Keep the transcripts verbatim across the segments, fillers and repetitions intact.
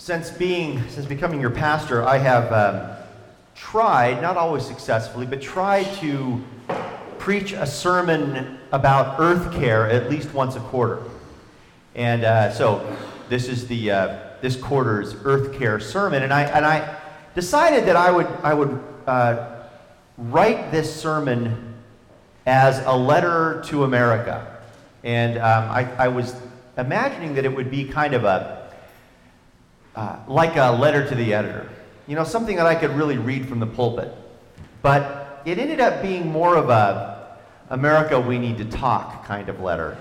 Since being, since becoming your pastor, I have um, tried, not always successfully, but tried to preach a sermon about earth care at least once a quarter. And uh, so this is the uh, this quarter's earth care sermon, and I and I decided that I would I would uh, write this sermon as a letter to America, and um, I, I was imagining that it would be kind of a Uh, like a letter to the editor. You know, something that I could really read from the pulpit. But it ended up being more of a America, we need to talk kind of letter.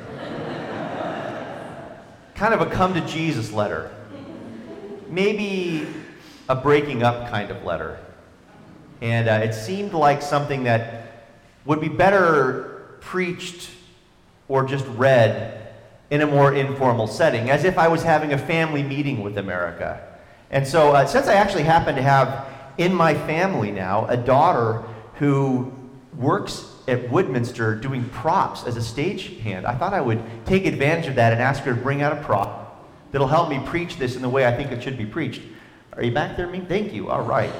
Kind of a come to Jesus letter. Maybe a breaking up kind of letter. And uh, it seemed like something that would be better preached or just read in a more informal setting, as if I was having a family meeting with America. And so, uh, since I actually happen to have in my family now a daughter who works at Woodminster doing props as a stagehand, I thought I would take advantage of that and ask her to bring out a prop that'll help me preach this in the way I think it should be preached. Are you back there, Ming? Thank you. All right.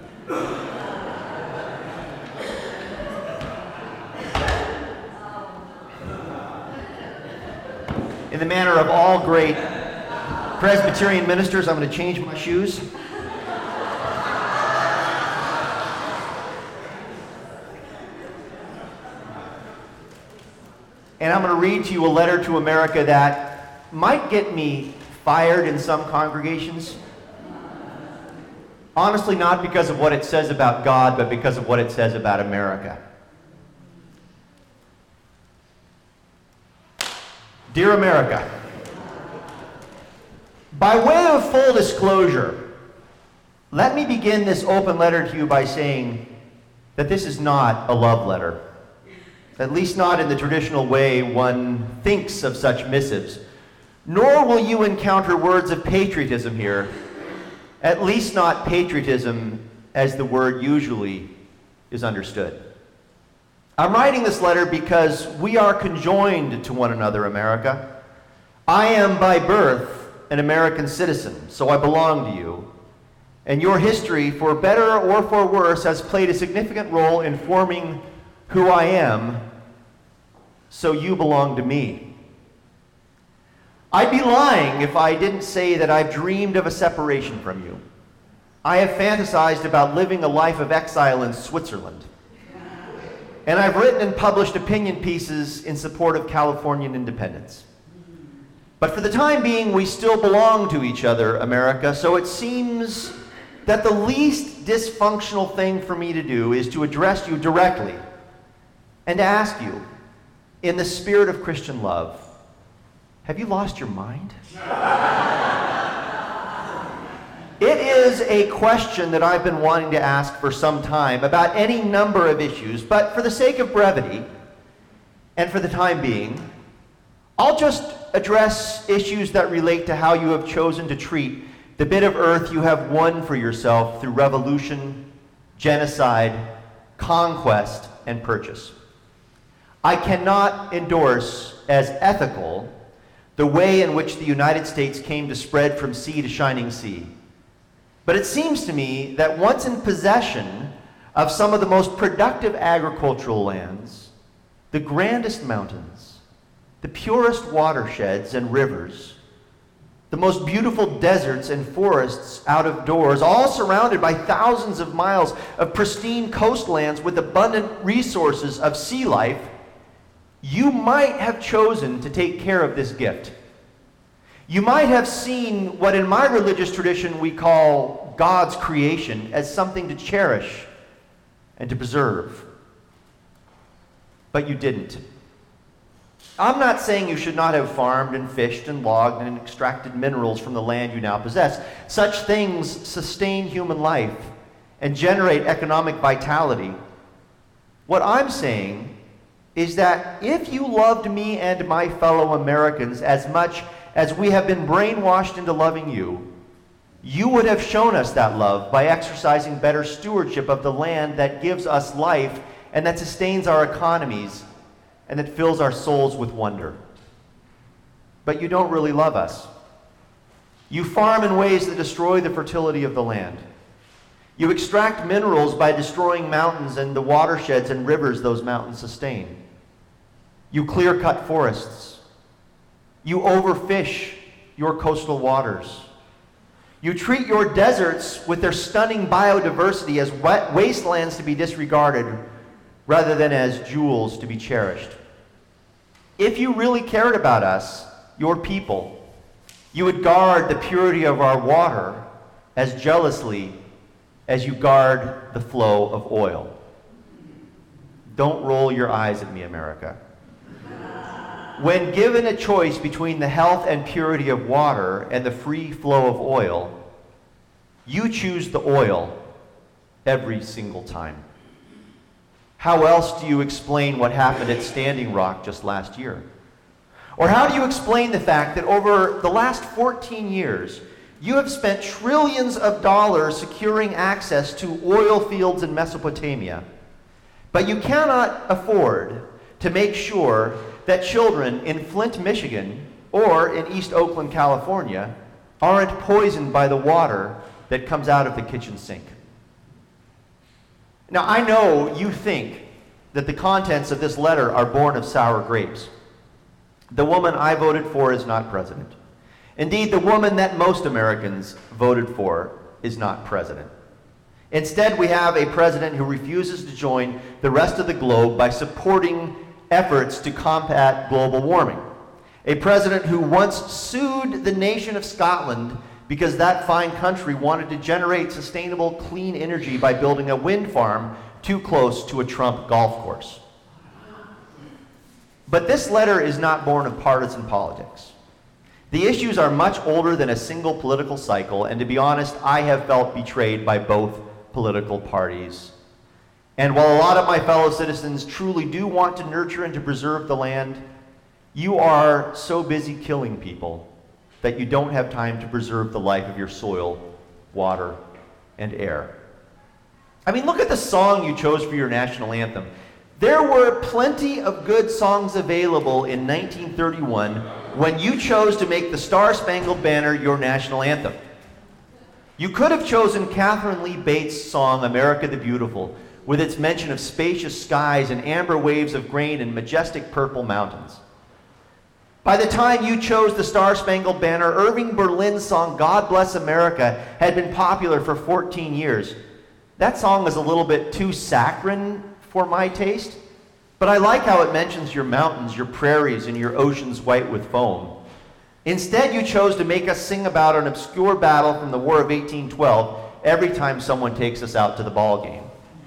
In the manner of all great Presbyterian ministers, I'm going to change my shoes. And I'm going to read to you a letter to America that might get me fired in some congregations. Honestly, not because of what it says about God, but because of what it says about America. Dear America, by way of full disclosure, let me begin this open letter to you by saying that this is not a love letter, at least not in the traditional way one thinks of such missives, nor will you encounter words of patriotism here, at least not patriotism as the word usually is understood. I'm writing this letter because we are conjoined to one another, America. I am by birth an American citizen, so I belong to you. And your history, for better or for worse, has played a significant role in forming who I am, so you belong to me. I'd be lying if I didn't say that I've dreamed of a separation from you. I have fantasized about living a life of exile in Switzerland. And I've written and published opinion pieces in support of Californian independence. But for the time being, we still belong to each other, America, so it seems that the least dysfunctional thing for me to do is to address you directly and to ask you, in the spirit of Christian love, have you lost your mind? It is a question that I've been wanting to ask for some time about any number of issues, but for the sake of brevity, and for the time being, I'll just address issues that relate to how you have chosen to treat the bit of earth you have won for yourself through revolution, genocide, conquest, and purchase. I cannot endorse as ethical the way in which the United States came to spread from sea to shining sea. But it seems to me that once in possession of some of the most productive agricultural lands, the grandest mountains, the purest watersheds and rivers, the most beautiful deserts and forests out of doors, all surrounded by thousands of miles of pristine coastlands with abundant resources of sea life, you might have chosen to take care of this gift. You might have seen what in my religious tradition we call God's creation as something to cherish and to preserve. But you didn't. I'm not saying you should not have farmed and fished and logged and extracted minerals from the land you now possess. Such things sustain human life and generate economic vitality. What I'm saying is that if you loved me and my fellow Americans as much as we have been brainwashed into loving you, you would have shown us that love by exercising better stewardship of the land that gives us life and that sustains our economies and that fills our souls with wonder. But you don't really love us. You farm in ways that destroy the fertility of the land. You extract minerals by destroying mountains and the watersheds and rivers those mountains sustain. You clear-cut forests. You overfish your coastal waters. You treat your deserts with their stunning biodiversity as wet wastelands to be disregarded rather than as jewels to be cherished. If you really cared about us, your people, you would guard the purity of our water as jealously as you guard the flow of oil. Don't roll your eyes at me, America. When given a choice between the health and purity of water and the free flow of oil, you choose the oil every single time. How else do you explain what happened at Standing Rock just last year? Or how do you explain the fact that over the last fourteen years, you have spent trillions of dollars securing access to oil fields in Mesopotamia, but you cannot afford to make sure that children in Flint, Michigan, or in East Oakland, California, aren't poisoned by the water that comes out of the kitchen sink? Now, I know you think that the contents of this letter are born of sour grapes. The woman I voted for is not president. Indeed, the woman that most Americans voted for is not president. Instead, we have a president who refuses to join the rest of the globe by supporting efforts to combat global warming. A president who once sued the nation of Scotland because that fine country wanted to generate sustainable, clean energy by building a wind farm too close to a Trump golf course. But this letter is not born of partisan politics. The issues are much older than a single political cycle, and to be honest, I have felt betrayed by both political parties. And while a lot of my fellow citizens truly do want to nurture and to preserve the land, you are so busy killing people that you don't have time to preserve the life of your soil, water, and air. I mean, look at the song you chose for your national anthem. There were plenty of good songs available in nineteen thirty-one when you chose to make the Star-Spangled Banner your national anthem. You could have chosen Catherine Lee Bates' song, America the Beautiful, with its mention of spacious skies and amber waves of grain and majestic purple mountains. By the time you chose the Star-Spangled Banner, Irving Berlin's song, God Bless America, had been popular for fourteen years. That song is a little bit too saccharine for my taste, but I like how it mentions your mountains, your prairies, and your oceans white with foam. Instead, you chose to make us sing about an obscure battle from the War of eighteen twelve every time someone takes us out to the ball game.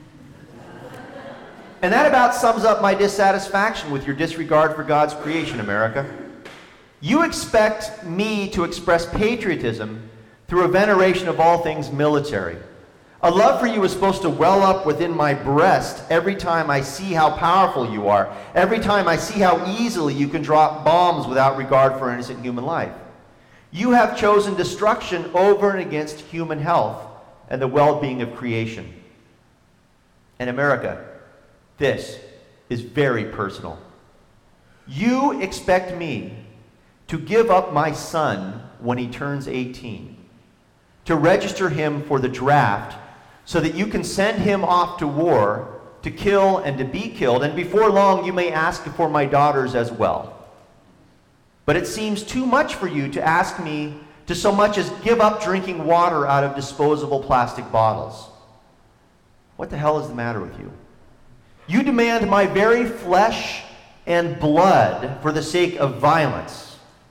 And that about sums up my dissatisfaction with your disregard for God's creation, America. You expect me to express patriotism through a veneration of all things military. A love for you is supposed to well up within my breast every time I see how powerful you are, every time I see how easily you can drop bombs without regard for innocent human life. You have chosen destruction over and against human health and the well-being of creation. And America, this is very personal. You expect me to give up my son when he turns eighteen, to register him for the draft so that you can send him off to war to kill and to be killed, and before long you may ask for my daughters as well. But it seems too much for you to ask me to so much as give up drinking water out of disposable plastic bottles. What the hell is the matter with you? You demand my very flesh and blood for the sake of violence.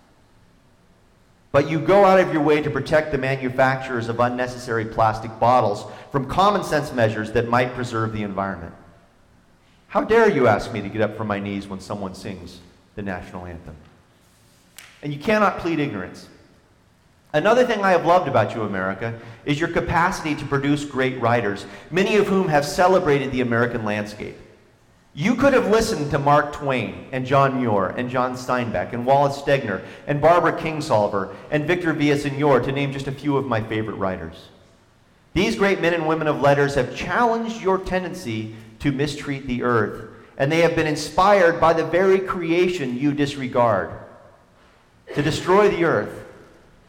But you go out of your way to protect the manufacturers of unnecessary plastic bottles from common sense measures that might preserve the environment. How dare you ask me to get up from my knees when someone sings the national anthem? And you cannot plead ignorance. Another thing I have loved about you, America, is your capacity to produce great writers, many of whom have celebrated the American landscape. You could have listened to Mark Twain and John Muir and John Steinbeck and Wallace Stegner and Barbara Kingsolver and Victor Villaseñor, to name just a few of my favorite writers. These great men and women of letters have challenged your tendency to mistreat the earth, and they have been inspired by the very creation you disregard. To destroy the earth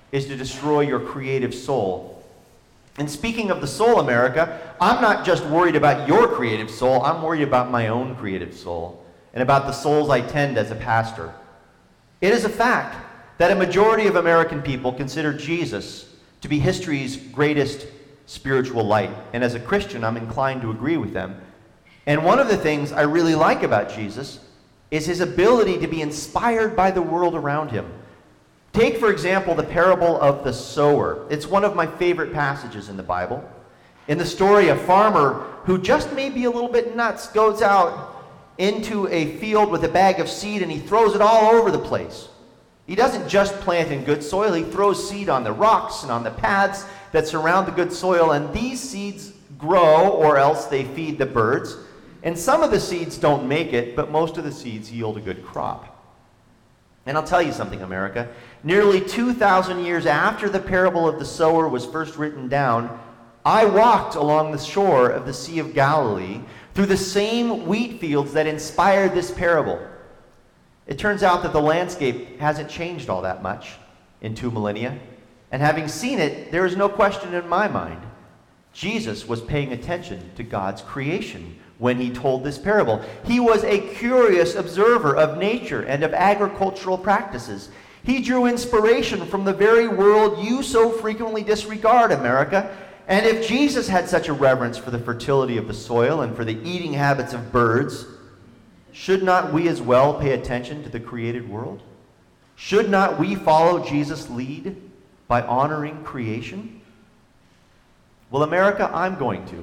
is to destroy your creative soul. And speaking of the soul, America, I'm not just worried about your creative soul, I'm worried about my own creative soul and about the souls I tend as a pastor. It is a fact that a majority of American people consider Jesus to be history's greatest spiritual light. And as a Christian, I'm inclined to agree with them. And one of the things I really like about Jesus is his ability to be inspired by the world around him. Take, for example, the parable of the sower. It's one of my favorite passages in the Bible. In the story, a farmer who just may be a little bit nuts goes out into a field with a bag of seed and he throws it all over the place. He doesn't just plant in good soil, he throws seed on the rocks and on the paths that surround the good soil, and these seeds grow, or else they feed the birds. And some of the seeds don't make it, but most of the seeds yield a good crop. And I'll tell you something, America. Nearly two thousand years after the parable of the sower was first written down, I walked along the shore of the Sea of Galilee through the same wheat fields that inspired this parable. It turns out that the landscape hasn't changed all that much in two millennia. And having seen it, there is no question in my mind. Jesus was paying attention to God's creation when he told this parable. He was a curious observer of nature and of agricultural practices. He drew inspiration from the very world you so frequently disregard, America. And if Jesus had such a reverence for the fertility of the soil and for the eating habits of birds, should not we as well pay attention to the created world? Should not we follow Jesus' lead by honoring creation? Well, America, I'm going to.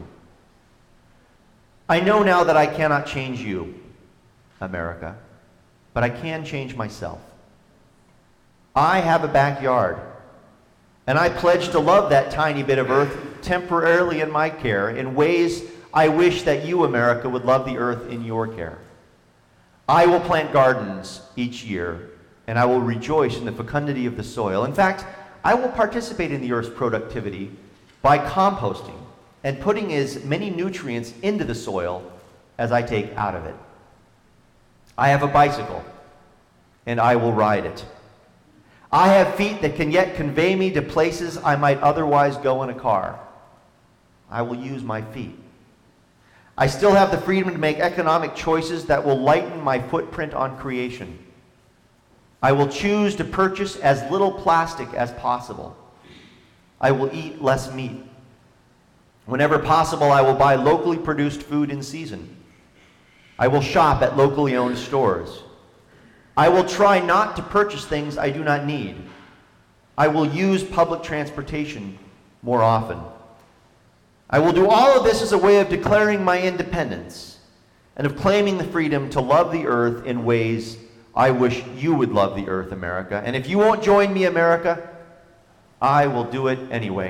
I know now that I cannot change you, America, but I can change myself. I have a backyard, and I pledge to love that tiny bit of earth temporarily in my care in ways I wish that you, America, would love the earth in your care. I will plant gardens each year, and I will rejoice in the fecundity of the soil. In fact, I will participate in the earth's productivity by composting and putting as many nutrients into the soil as I take out of it. I have a bicycle, and I will ride it. I have feet that can yet convey me to places I might otherwise go in a car. I will use my feet. I still have the freedom to make economic choices that will lighten my footprint on creation. I will choose to purchase as little plastic as possible. I will eat less meat. Whenever possible, I will buy locally produced food in season. I will shop at locally owned stores. I will try not to purchase things I do not need. I will use public transportation more often. I will do all of this as a way of declaring my independence and of claiming the freedom to love the earth in ways I wish you would love the earth, America. And if you won't join me, America, I will do it anyway.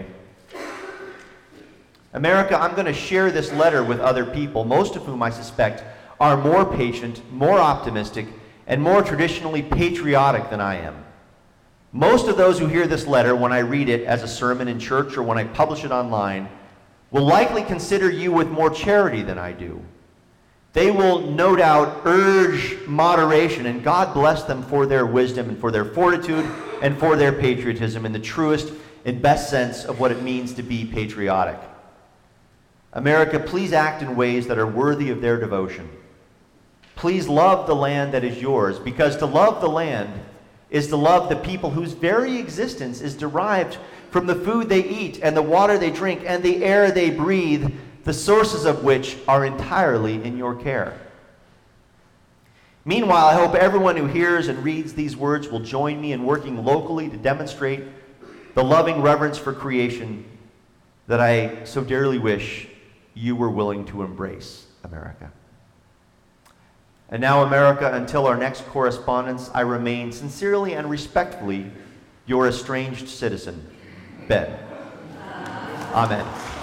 America, I'm going to share this letter with other people, most of whom I suspect are more patient, more optimistic, and more traditionally patriotic than I am. Most of those who hear this letter when I read it as a sermon in church or when I publish it online will likely consider you with more charity than I do. They will no doubt urge moderation, and God bless them for their wisdom and for their fortitude and for their patriotism in the truest and best sense of what it means to be patriotic. America, please act in ways that are worthy of their devotion. Please love the land that is yours, because to love the land is to love the people whose very existence is derived from the food they eat and the water they drink and the air they breathe, the sources of which are entirely in your care. Meanwhile, I hope everyone who hears and reads these words will join me in working locally to demonstrate the loving reverence for creation that I so dearly wish you were willing to embrace, America. And now, America, until our next correspondence, I remain sincerely and respectfully your estranged citizen, Ben. Amen.